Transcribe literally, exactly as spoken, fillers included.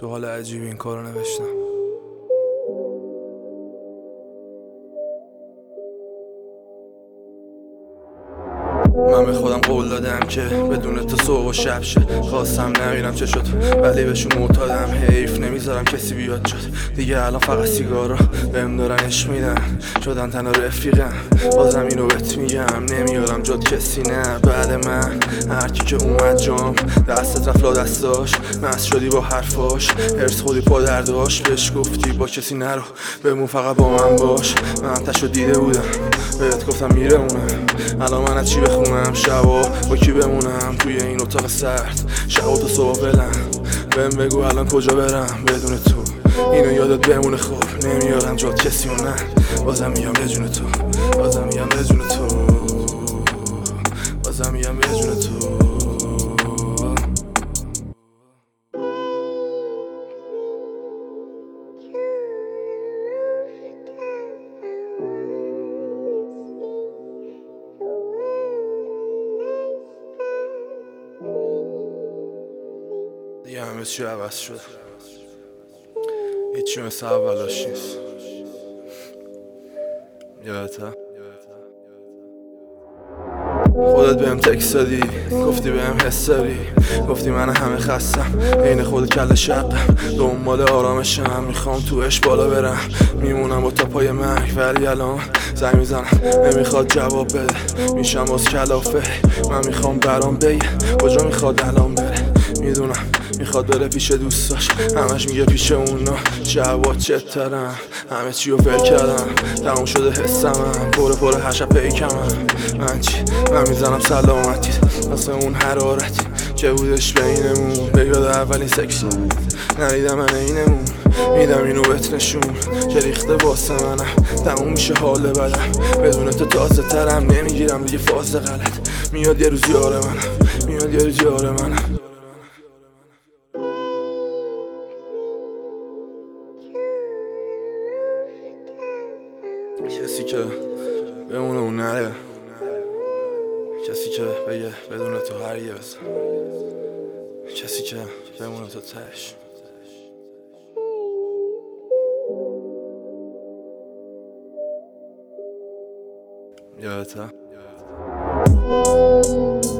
تو حال عجیبی این کارو نوشتم. من به خودم قول دادم که بدون تو صبح و شب شه. خواستم نمیرم چه شد ولی بهشون معتادم. حیف نمیذارم کسی بیاد جد. دیگه الان فقط سیگارا بهم دارن عشق میدن، شدن تنها رفیقم. بازم اینو بهت میگم نمیارم جد کسی نه بعد من. هر کی که اومد جام دستت رفت لا دستاش، مست شدی با حرفاش، هرس خودی پا درداش. بهش گفتی با کسی نرو بمون فقط با من باش. من تشو دیده بودم بهت گفتم میره اونم. الان من از چی بخونم شبا با کی بمونم توی این اتاق سرد. شبا تا صبح بلم بهم بگو الان کجا برم بدون تو. اینو یادت بمونه خوب نمیارم جات کسی و نه. بازم میگم بدون تو، بازم میگم بدون تو، بازم میگم بدون تو. دیگه همه چی عوض شد، هیچی مثل اولاش نیست. یادته؟ خودت بهم تکست دادی گفتی بهم حس داری، گفتی من همه خستم عین خود کل شقم. دنبال آرامشم میخوام توش بالا برم، میمونم با تا پای مرگ ولی الان زنگ میزنم نمیخواد جواب بده. میشم باز کلافه من میخوام برام بگه کجا میخواد الان بره. میدونم میخواد بره پیش دوستاش، همش میگه پیش اونا جواد چترم. همه چی رو ول کردم تموم شده حسمم، پر پر هر شب پیکمم. من چی؟ من میزنم سلامتی واسه اون حرارتی که بودش بینمون. بگاد اولین سکس ندیدم من اینمون. میدم اینو بهت نشون که ریخته واسه منم. تموم میشه حال بدم بدون تو تازه ترم. نمیگیرم دیگه فاز غلط. میاد یه روز یار منم، میاد یه روز یار منم. کسی که بمونه اون نره، کسی که بگه بدون تو هرگز، کسی که بمونه تو تش. یادته؟